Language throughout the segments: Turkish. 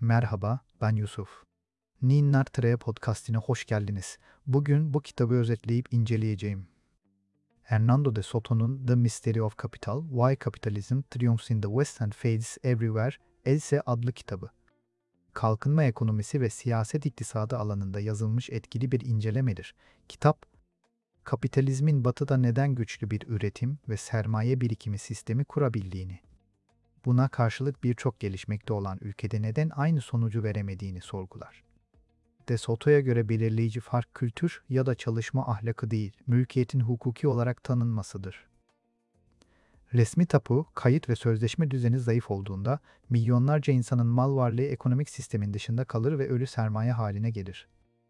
Merhaba, ben Yusuf. Ninnar Tire podcastine hoş geldiniz. Bugün bu kitabı özetleyip inceleyeceğim. Hernando de Soto'nun The Mystery of Capital, Why Capitalism Triumphs in the West and Fades Everywhere Else adlı kitabı. Kalkınma ekonomisi ve siyaset iktisadı alanında yazılmış etkili bir incelemedir. Kitap, kapitalizmin batıda neden güçlü bir üretim ve sermaye birikimi sistemi kurabildiğini, buna karşılık birçok gelişmekte olan ülkede neden aynı sonucu veremediğini sorgular. De Soto'ya göre belirleyici fark kültür ya da çalışma ahlakı değil, mülkiyetin hukuki olarak tanınmasıdır. Resmi tapu, kayıt ve sözleşme düzeni zayıf olduğunda milyonlarca insanın mal varlığı ekonomik sistemin dışında kalır ve ölü sermaye haline gelir.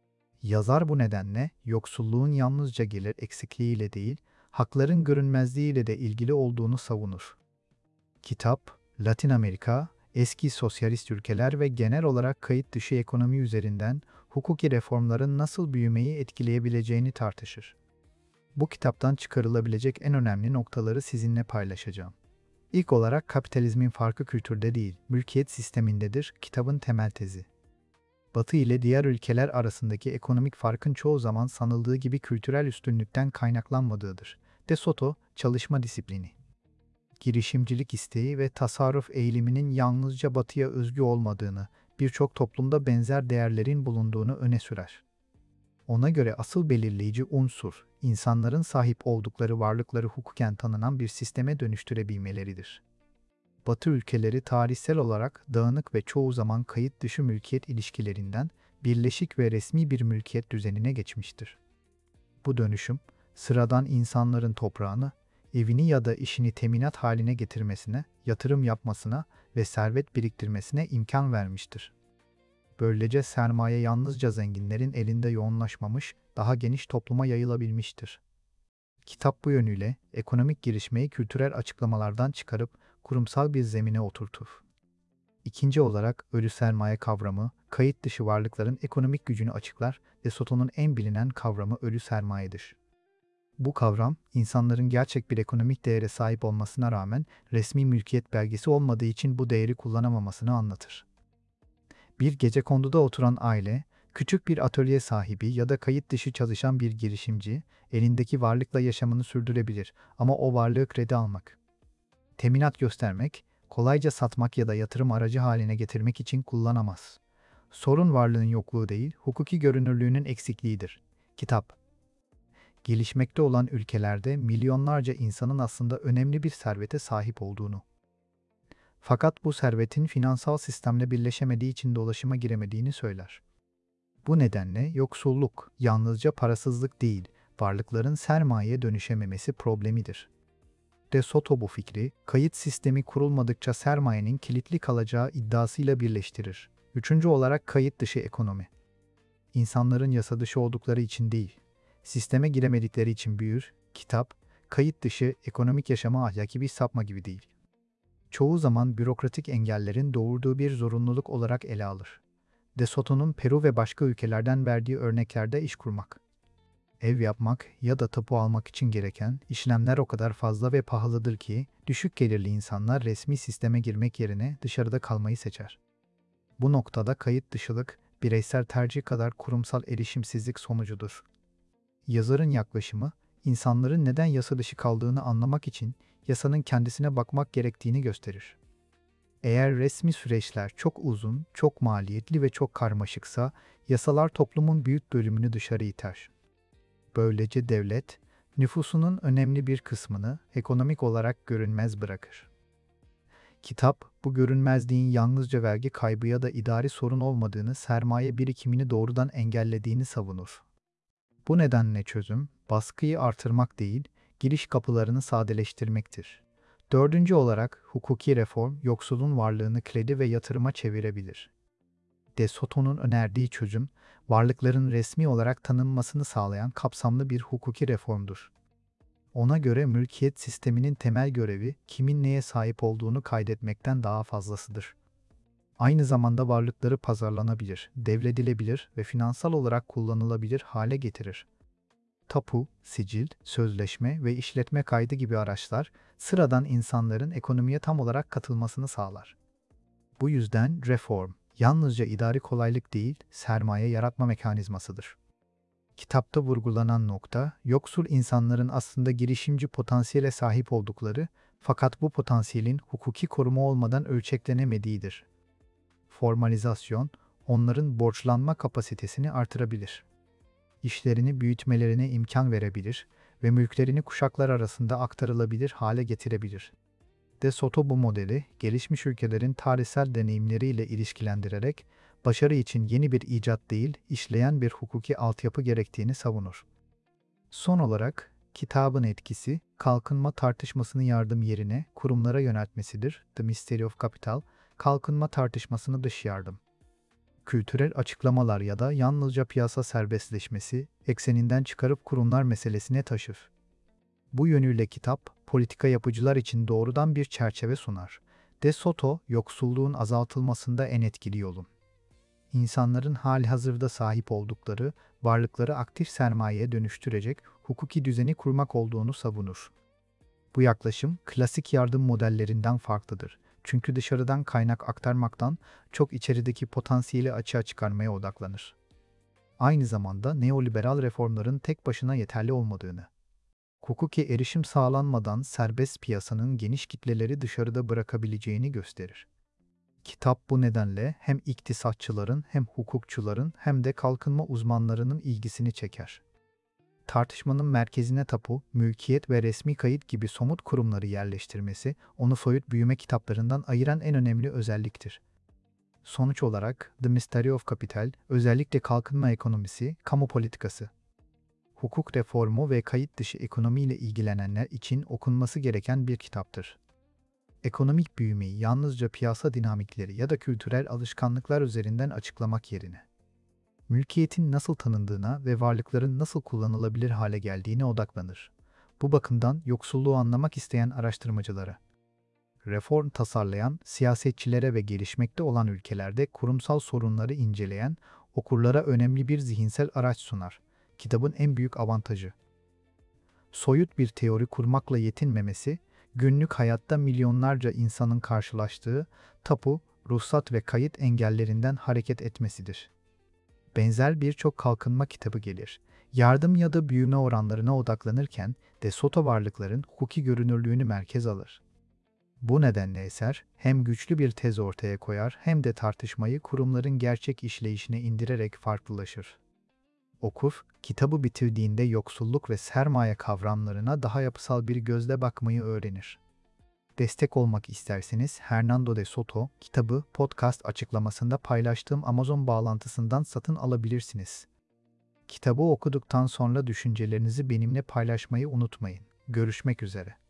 Yazar bu nedenle yoksulluğun yalnızca gelir eksikliğiyle değil, hakların görünmezliğiyle de ilgili olduğunu savunur. Kitap, Latin Amerika, eski sosyalist ülkeler ve genel olarak kayıt dışı ekonomi üzerinden hukuki reformların nasıl büyümeyi etkileyebileceğini tartışır. Bu kitaptan çıkarılabilecek en önemli noktaları sizinle paylaşacağım. İlk olarak kapitalizmin farkı kültürde değil, mülkiyet sistemindedir, kitabın temel tezi. Batı ile diğer ülkeler arasındaki ekonomik farkın çoğu zaman sanıldığı gibi kültürel üstünlükten kaynaklanmadığıdır. De Soto, çalışma disiplini, girişimcilik isteği ve tasarruf eğiliminin yalnızca Batı'ya özgü olmadığını, birçok toplumda benzer değerlerin bulunduğunu öne sürer. Ona göre asıl belirleyici unsur, insanların sahip oldukları varlıkları hukuken tanınan bir sisteme dönüştürebilmeleridir. Batı ülkeleri tarihsel olarak dağınık ve çoğu zaman kayıt dışı mülkiyet ilişkilerinden birleşik ve resmi bir mülkiyet düzenine geçmiştir. Bu dönüşüm, sıradan insanların toprağını, evini ya da işini teminat haline getirmesine, yatırım yapmasına ve servet biriktirmesine imkan vermiştir. Böylece sermaye yalnızca zenginlerin elinde yoğunlaşmamış, daha geniş topluma yayılabilmiştir. Kitap bu yönüyle ekonomik gelişmeyi kültürel açıklamalardan çıkarıp kurumsal bir zemine oturtur. İkinci olarak ölü sermaye kavramı, kayıt dışı varlıkların ekonomik gücünü açıklar ve Soto'nun en bilinen kavramı ölü sermayedir. Bu kavram, insanların gerçek bir ekonomik değere sahip olmasına rağmen resmi mülkiyet belgesi olmadığı için bu değeri kullanamamasını anlatır. Bir gecekonduda oturan aile, küçük bir atölye sahibi ya da kayıt dışı çalışan bir girişimci, elindeki varlıkla yaşamını sürdürebilir ama o varlığı kredi almak, teminat göstermek, kolayca satmak ya da yatırım aracı haline getirmek için kullanamaz. Sorun varlığın yokluğu değil, hukuki görünürlüğünün eksikliğidir. Kitap, gelişmekte olan ülkelerde milyonlarca insanın aslında önemli bir servete sahip olduğunu, fakat bu servetin finansal sistemle birleşemediği için dolaşıma giremediğini söyler. Bu nedenle yoksulluk yalnızca parasızlık değil, varlıkların sermayeye dönüşememesi problemidir. De Soto bu fikri, kayıt sistemi kurulmadıkça sermayenin kilitli kalacağı iddiasıyla birleştirir. Üçüncü olarak kayıt dışı ekonomi. İnsanların yasa dışı oldukları için değil, sisteme giremedikleri için büyür. Kitap, kayıt dışı ekonomik yaşama ahlaki bir sapma gibi değil, çoğu zaman bürokratik engellerin doğurduğu bir zorunluluk olarak ele alır. De Soto'nun Peru ve başka ülkelerden verdiği örneklerde iş kurmak, ev yapmak ya da tapu almak için gereken işlemler o kadar fazla ve pahalıdır ki düşük gelirli insanlar resmi sisteme girmek yerine dışarıda kalmayı seçer. Bu noktada kayıt dışılık, bireysel tercih kadar kurumsal erişimsizlik sonucudur. Yazarın yaklaşımı, insanların neden yasa dışı kaldığını anlamak için yasanın kendisine bakmak gerektiğini gösterir. Eğer resmi süreçler çok uzun, çok maliyetli ve çok karmaşıksa, yasalar toplumun büyük bölümünü dışarı iter. Böylece devlet, nüfusunun önemli bir kısmını ekonomik olarak görünmez bırakır. Kitap, bu görünmezliğin yalnızca vergi kaybı ya da idari sorun olmadığını, sermaye birikimini doğrudan engellediğini savunur. Bu nedenle çözüm, baskıyı artırmak değil, giriş kapılarını sadeleştirmektir. Dördüncü olarak, hukuki reform, yoksulun varlığını kredi ve yatırıma çevirebilir. De Soto'nun önerdiği çözüm, varlıkların resmi olarak tanınmasını sağlayan kapsamlı bir hukuki reformdur. Ona göre mülkiyet sisteminin temel görevi, kimin neye sahip olduğunu kaydetmekten daha fazlasıdır. Aynı zamanda varlıkları pazarlanabilir, devredilebilir ve finansal olarak kullanılabilir hale getirir. Tapu, sicil, sözleşme ve işletme kaydı gibi araçlar, sıradan insanların ekonomiye tam olarak katılmasını sağlar. Bu yüzden reform, yalnızca idari kolaylık değil, sermaye yaratma mekanizmasıdır. Kitapta vurgulanan nokta, yoksul insanların aslında girişimci potansiyele sahip oldukları, fakat bu potansiyelin hukuki koruma olmadan ölçeklenemediğidir. Formalizasyon, onların borçlanma kapasitesini artırabilir. İşlerini büyütmelerine imkan verebilir ve mülklerini kuşaklar arasında aktarılabilir hale getirebilir. De Soto bu modeli, gelişmiş ülkelerin tarihsel deneyimleriyle ilişkilendirerek, başarı için yeni bir icat değil, işleyen bir hukuki altyapı gerektiğini savunur. Son olarak, kitabın etkisi, kalkınma tartışmasını yardım yerine kurumlara yöneltmesidir. The Mystery of Capital, kalkınma tartışmasını dış yardım. Kültürel açıklamalar ya da yalnızca piyasa serbestleşmesi, ekseninden çıkarıp kurumlar meselesine taşır. Bu yönüyle kitap, politika yapıcılar için doğrudan bir çerçeve sunar. De Soto, yoksulluğun azaltılmasında en etkili yolun, İnsanların halihazırda sahip oldukları varlıkları aktif sermayeye dönüştürecek hukuki düzeni kurmak olduğunu savunur. Bu yaklaşım, klasik yardım modellerinden farklıdır. Çünkü dışarıdan kaynak aktarmaktan çok içerideki potansiyeli açığa çıkarmaya odaklanır. Aynı zamanda neoliberal reformların tek başına yeterli olmadığını, hukuki erişim sağlanmadan serbest piyasanın geniş kitleleri dışarıda bırakabileceğini gösterir. Kitap bu nedenle hem iktisatçıların hem hukukçuların hem de kalkınma uzmanlarının ilgisini çeker. Tartışmanın merkezine tapu, mülkiyet ve resmi kayıt gibi somut kurumları yerleştirmesi, onu soyut büyüme kitaplarından ayıran en önemli özelliktir. Sonuç olarak, The Mystery of Capital, özellikle kalkınma ekonomisi, kamu politikası, hukuk reformu ve kayıt dışı ekonomiyle ilgilenenler için okunması gereken bir kitaptır. Ekonomik büyümeyi yalnızca piyasa dinamikleri ya da kültürel alışkanlıklar üzerinden açıklamak yerine, mülkiyetin nasıl tanındığına ve varlıkların nasıl kullanılabilir hale geldiğine odaklanır. Bu bakımdan yoksulluğu anlamak isteyen araştırmacılara, reform tasarlayan siyasetçilere ve gelişmekte olan ülkelerde kurumsal sorunları inceleyen okurlara önemli bir zihinsel araç sunar. Kitabın en büyük avantajı, soyut bir teori kurmakla yetinmemesi, günlük hayatta milyonlarca insanın karşılaştığı tapu, ruhsat ve kayıt engellerinden hareket etmesidir. Benzer birçok kalkınma kitabı gelir. Yardım ya da büyüme oranlarına odaklanırken De Soto varlıkların hukuki görünürlüğünü merkez alır. Bu nedenle eser hem güçlü bir tez ortaya koyar hem de tartışmayı kurumların gerçek işleyişine indirerek farklılaşır. Okur, kitabı bitirdiğinde yoksulluk ve sermaye kavramlarına daha yapısal bir gözle bakmayı öğrenir. Destek olmak isterseniz Hernando de Soto kitabı podcast açıklamasında paylaştığım Amazon bağlantısından satın alabilirsiniz. Kitabı okuduktan sonra düşüncelerinizi benimle paylaşmayı unutmayın. Görüşmek üzere.